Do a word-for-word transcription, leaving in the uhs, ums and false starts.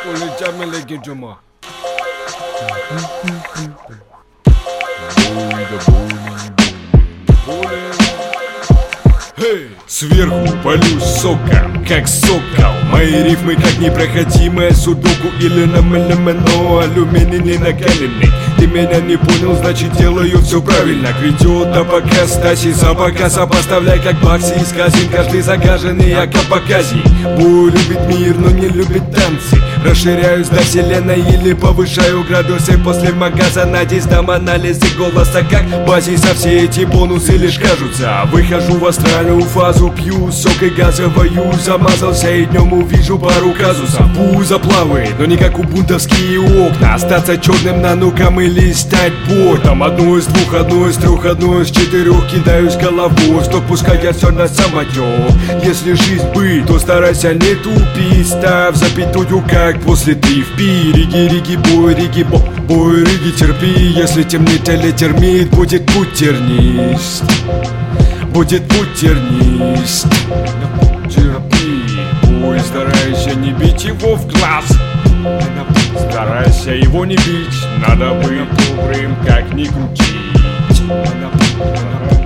улетями леги джума. Hey! Сверху полюсь соком, как сокол. Мои рифмы как непроходимая судоку или на мэлэмэно, алюминий не накаленный. Ты меня не понял, значит делаю все правильно. Грядет до показ, Стаси за показ сопоставляй как бакси из казин. Каждый загаженный, я как покази. Бой любит мир, но не любит танцы. Расширяюсь до вселенной или повышаю градусы. После магаза надеюсь там анализы голоса как базиса. Все эти бонусы лишь кажутся. Выхожу в астральную фазу, пью сок и газовую. Замазался и днем увижу пару казусов. Пузо плавает, но не как убунтовские окна. Остаться черным на нукам или стать ботом. Одно из двух, одно из трех, одно из четырех. Кидаюсь головой, что пускай я все на самотек. Если жизнь быть, то старайся не тупить. Ставь запятую, как после три в пи. Риги, риги, бой, риги, бо, бой, риги, терпи. Если темнит или термит, будет путь тернист. Будет путь тернист. Терпи, бой, старайся не бить его в глаз. Старайся его не бить. Надо быть добрым, как ни крутить.